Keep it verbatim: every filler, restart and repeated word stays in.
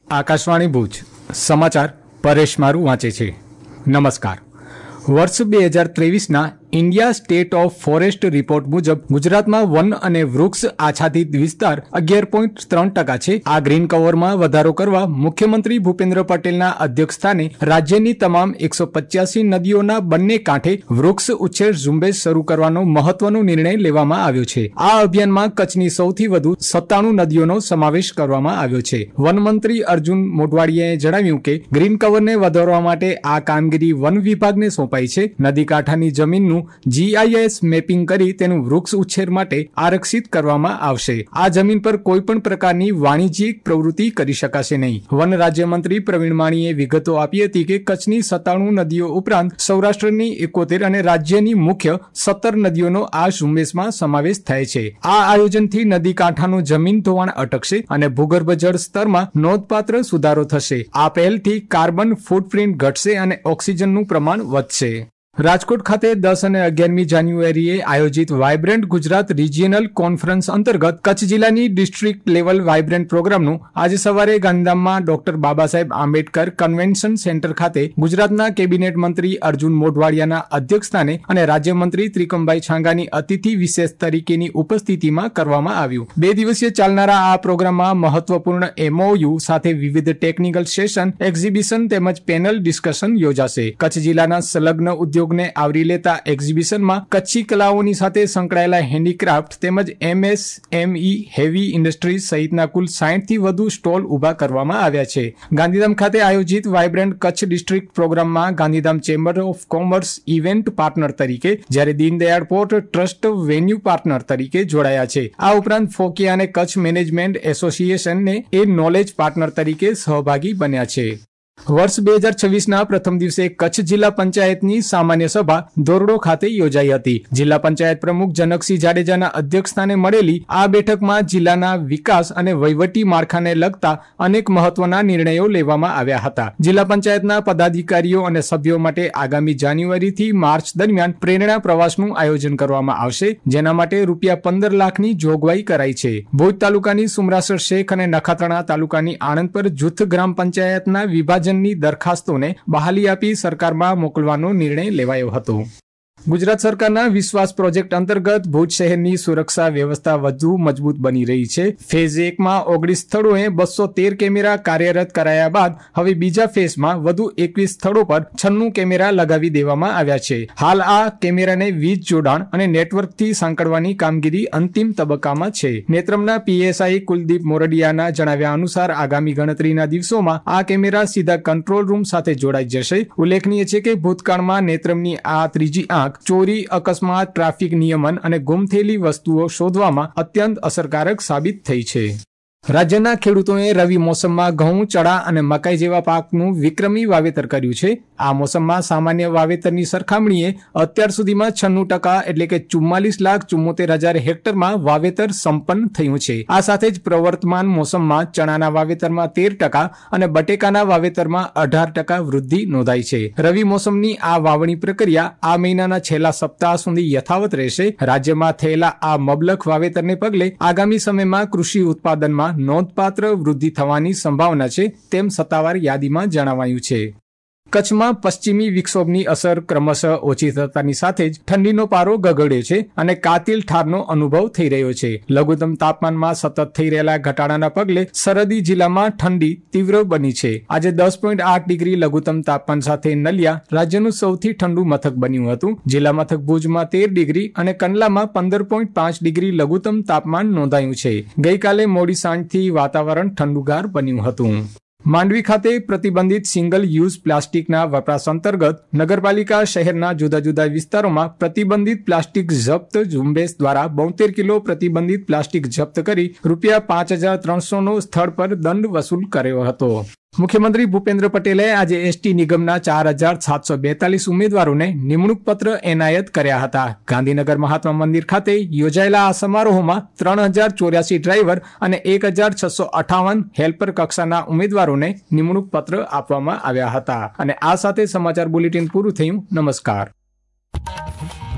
આકાશવાણી ભુજ સમાચાર પરેશ મારું વાંચે છે. નમસ્કાર. વર્ષ બે હજાર ત્રેવીસના India state of forest report મુજબ ગુજરાતમાં વન અને વૃક્ષ આચ્છાદિત વિસ્તાર અગિયાર પોઈન્ટ ત્રણ ટકા છે. આ ગ્રીન કવરમાં વધારો કરવા મુખ્યમંત્રી ભૂપેન્દ્ર પટેલના અધ્યક્ષસ્થાને રાજ્યની તમામ એકસો પચ્યાસી નદીઓના બંને કાંઠે વૃક્ષ ઉછેર ઝુંબેશ શરૂ કરવાનો મહત્વનો નિર્ણય લેવામાં આવ્યો છે. આ અભિયાનમાં કચ્છની સૌથી વધુ સત્તાણું નદીઓનો સમાવેશ કરવામાં આવ્યો છે. વનમંત્રી અર્જુન મોઢવાડિયાએ જણાવ્યું કે ગ્રીન કવરને વધારવા માટે આ કામગીરી વન વિભાગને સોંપાઈ છે. નદી કાંઠાની જમીનનું જીઆઈએસ મેપિંગ કરી તેનું વૃક્ષ ઉછેર માટે આરક્ષિત કરવામાં આવશે. આ જમીન પર કોઈ પણ પ્રકારની વાણિજ્યિક પ્રવૃત્તિ કરી શકાશે નહીં. વન રાજ્યમંત્રી પ્રવીણ માણીએ વિગતો આપી હતી કે કચ્છની સત્તાણું નદીઓ ઉપરાંત સૌરાષ્ટ્રની એકોતેર અને રાજ્યની મુખ્ય સત્તર નદીઓનો આ ઝુંબેશમાં સમાવેશ થાય છે. આ આયોજનથી નદી કાંઠાનું જમીન ધોવાણ અટકશે અને ભૂગર્ભ જળ સ્તરમાં નોંધપાત્ર સુધારો થશે. આ પહેલથી કાર્બન ફૂટપ્રિન્ટ ઘટશે અને ઓક્સિજનનું પ્રમાણ વધશે. રાજકોટ ખાતે દસ અને અગિયારમી જાન્યુઆરીએ આયોજિત વાયબ્રન્ટ ગુજરાત રિજિયનલ કોન્ફરન્સ અંતર્ગત કચ્છ જિલ્લાની ડિસ્ટ્રિક્ટ લેવલ વાયબ્રન્ટ પ્રોગ્રામનું આજે સવારે ગાંધીધામમાં doctor Baba Saheb Ambedkar convention centre ખાતે ગુજરાતના કેબિનેટ મંત્રી અર્જુન મોઢવાડિયાના અધ્યક્ષસ્થાને અને રાજ્યમંત્રી ત્રિકમભાઈ છાંગાની અતિથિ વિશેષ તરીકેની ઉપસ્થિતિમાં કરવામાં આવ્યું. બે દિવસીય ચાલનારા આ પ્રોગ્રામમાં મહત્વપૂર્ણ એમઓયુ સાથે વિવિધ ટેકનિકલ સેશન, એક્ઝિબિશન તેમજ પેનલ ડિસ્કશન યોજાશે. કચ્છ જિલ્લાના સંલગ્ન ઉદ્યોગ ને આવરી લેતા એક્ઝિબિશનમાં કચ્છી કલાઓની સાથે સંકળાયેલા હેન્ડીક્રાફ્ટ તેમજ એમએસએમઈ હેવી ઇન્ડસ્ટ્રીઝ સહિતના કુલ સાઠ થી વધુ સ્ટોલ ઉભા કરવામાં આવ્યા છે. ગાંધીધામ ખાતે આયોજિત વાયબ્રન્ટ કચ્છ ડિસ્ટ્રિક્ટ પ્રોગ્રામમાં Gandhidham chamber of commerce event partner તરીકે જ્યારે Deendayal port trust venue partner તરીકે જોડાયા છે. આ ઉપરાંત ફોકિયા અને કચ્છ મેનેજમેન્ટ એસોસિએશનને એ નોલેજ પાર્ટનર તરીકે સહભાગી બન્યા છે. વર્ષ બે હજાર છવ્વીસના પ્રથમ દિવસે કચ્છ જિલ્લા પંચાયતની સામાન્ય સભા ધોરડો ખાતે યોજાઈ હતી. જિલ્લા પંચાયત પ્રમુખ જનકસિંહ જાડેજાના અધ્યક્ષસ્થાને મળેલી આ બેઠકમાં જિલ્લાના વિકાસ અને વહીવટી માળખાને લગતા અનેક મહત્વના નિર્ણયો લેવામાં આવ્યા હતા. જિલ્લા પંચાયતના પદાધિકારીઓ અને સભ્યો માટે આગામી જાન્યુઆરીથી માર્ચ દરમિયાન પ્રેરણા પ્રવાસનું આયોજન કરવામાં આવશે, જેના માટે રૂપિયા પંદર લાખની જોગવાઈ કરાઈ છે. ભુજ તાલુકાની સુમરાસર શેખ અને નખાત્રાણા તાલુકાની આણંદપર જૂથ ગ્રામ પંચાયતના વિભાજન ની દરખાસ્તોને બહાલી આપી સરકારમાં મોકલવાનો નિર્ણય લેવાયો હતો. ગુજરાત સરકારના વિશ્વાસ પ્રોજેક્ટ અંતર્ગત ભુજ શહેરની સુરક્ષા વ્યવસ્થા વધુ મજબૂત બની રહી છે. ફેઝ એકમાં ઓગણીસ સ્થળોએ બસો તેર કેમેરા કાર્યરત કરાયા બાદ હવે બીજા ફેઝમાં વધુ એકવીસ સ્થળો પર છન્નું કેમેરા લગાવી દેવામાં આવ્યા છે. હાલ આ કેમેરાને વીજ જોડાણ અને નેટવર્કથી સાંકળવાની કામગીરી અંતિમ તબક્કામાં છે. નેત્રમના પીએસઆઈ કુલદીપ મોરડિયાના જણાવ્યા અનુસાર આગામી ગણતરીના દિવસોમાં આ કેમેરા સીધા કંટ્રોલ રૂમ સાથે જોડાઈ જશે. ઉલ્લેખનીય છે કે ભૂતકાળમાં નેત્રમની આ ત્રીજી આંખ ચોરી, અકસ્માત, ટ્રાફિક નિયમન અને ગુમ થયેલી વસ્તુઓ શોધવામાં અત્યંત અસરકારક સાબિત થઈ છે. રાજ્યના ખેડૂતોએ રવિ મોસમમાં ઘઉં, ચણા અને મકાઈ જેવા પાકનું વિક્રમી વાવેતર કર્યું છે. આ મોસમમાં સામાન્ય વાવેતરની સરખામણીએ અત્યાર સુધીમાં છન્નું ટકા એટલે કે ચુમ્માલીસ લાખ ચુમ્મોતેર હજાર હેક્ટરમાં વાવેતર સંપન્ન થયું છે. આ સાથે જ પ્રવર્તમાન મોસમમાં ચણાના વાવેતરમાં તેર ટકા અને બટેકાના વાવેતરમાં અઢાર ટકા વૃદ્ધિ નોંધાઈ છે. રવિ મોસમની આ વાવણી પ્રક્રિયા આ મહિનાના છેલ્લા સપ્તાહ સુધી યથાવત રહેશે. રાજ્યમાં થયેલા આ મબલખ વાવેતરને પગલે આગામી સમયમાં કૃષિ ઉત્પાદનમાં નોંધપાત્ર વૃદ્ધિ થવાની સંભાવના છે, તેમ સત્તાવાર યાદીમાં જણાવાયું છે. કચ્છમાં પશ્ચિમી વિક્ષોભની અસર ક્રમશઃ ઓછી થતાની સાથે જ ઠંડીનો પારો ગગડ્યો છે અને કાતિલ ઠારનો અનુભવ થઈ રહ્યો છે. લઘુત્તમ તાપમાનમાં સતત થઈ રહેલા ઘટાડાના પગલે સરહદી જિલ્લામાં ઠંડી તીવ્ર બની છે. આજે દસ પોઈન્ટ આઠ ડિગ્રી લઘુત્તમ તાપમાન સાથે નલિયા રાજ્યનું સૌથી ઠંડુ મથક બન્યું હતું. જિલ્લા મથક ભુજમાં તેર ડિગ્રી અને કંડલામાં પંદર પોઈન્ટ પાંચ ડિગ્રી લઘુત્તમ તાપમાન નોંધાયું છે. ગઈકાલે મોડી સાંજથી વાતાવરણ ઠંડુગાર બન્યું હતું. માંડવી ખાતે પ્રતિબંધિત સિંગલ યુઝ પ્લાસ્ટિકના વપરાશ અંતર્ગત નગરપાલિકા શહેરના જુદા જુદા વિસ્તારોમાં પ્રતિબંધિત પ્લાસ્ટિક જપ્ત ઝુંબેશ દ્વારા બોતેર કિલો પ્રતિબંધિત પ્લાસ્ટિક જપ્ત કરી રૂપિયા પાંચ હજાર ત્રણસો નો સ્થળ પર દંડ વસૂલ કર્યો હતો. મુખ્યમંત્રી ભૂપેન્દ્ર પટેલે આજે એસટી નિગમના ચાર હજાર સાતસો બેતાલીસ ઉમેદવારોને નિમણૂક પત્ર એનાયત કર્યા હતા. ગાંધીનગર મહાત્મા મંદિર ખાતે યોજાયેલા આ સમારોહમાં ત્રણ હજાર ચોર્યાસી ડ્રાઈવર અને એક હજાર છસો અઠાવન હેલ્પર કક્ષાના ઉમેદવારોને નિમણૂક પત્ર આપવામાં આવ્યા હતા. અને આ સાથે સમાચાર બુલેટિન પૂરું થયું. નમસ્કાર.